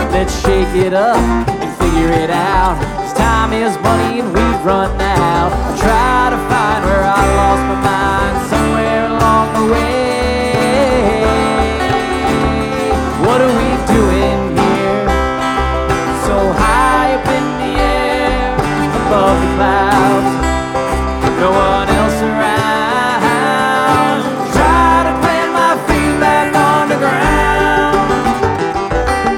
let's shake it up and figure it out. 'Cause time is money and we've run out. I try to find